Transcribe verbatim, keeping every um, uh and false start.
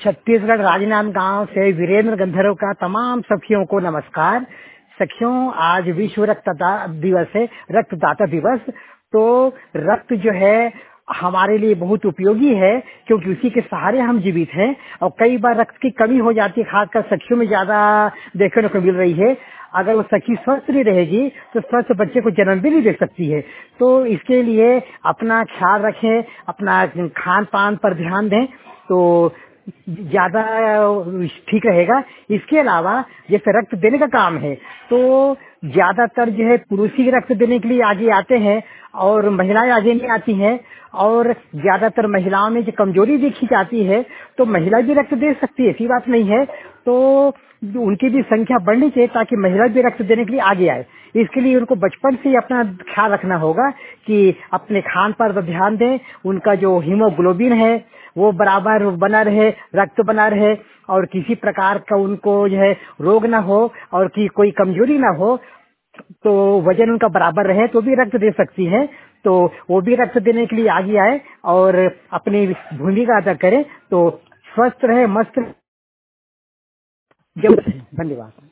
छत्तीसगढ़ राजनांदगांव से वीरेंद्र गंधर्व का तमाम सखियों को नमस्कार। सखियों, आज विश्व रक्तदाता दिवस है, रक्तदाता दिवस। तो रक्त जो है हमारे लिए बहुत उपयोगी है, क्योंकि उसी के सहारे हम जीवित हैं। और कई बार रक्त की कमी हो जाती है, खासकर सखियों में ज्यादा देखने को मिल रही है। अगर वो सखी स्वस्थ नहीं रहेगी तो स्वस्थ बच्चे को जन्म भी नहीं दे सकती है। तो इसके लिए अपना ख्याल रखें, अपना खान पान पर ध्यान दें तो ज्यादा ठीक रहेगा। इसके अलावा जैसे रक्त देने का काम है तो ज्यादातर जो है पुरुष ही रक्त देने के लिए आगे आते हैं और महिलाएं आगे नहीं आती हैं। और ज्यादातर महिलाओं में जो कमजोरी देखी जाती है तो महिला भी रक्त दे सकती है, ऐसी बात नहीं है। तो उनकी भी संख्या बढ़नी चाहिए ताकि महिला भी रक्त देने के लिए आगे आए। इसके लिए उनको बचपन से ही अपना ख्याल रखना होगा कि अपने खान पर ध्यान दें, उनका जो हीमोग्लोबिन है वो बराबर बना रहे, रक्त बना रहे और किसी प्रकार का उनको जो है रोग ना हो और की कोई कमजोरी ना हो। तो वजन उनका बराबर रहे तो भी रक्त दे सकती है। तो वो भी रक्त देने के लिए आगे आए और अपनी भूमिका अदा करें तो स्वस्थ रहे, मस्त रहे। जब धन्यवाद।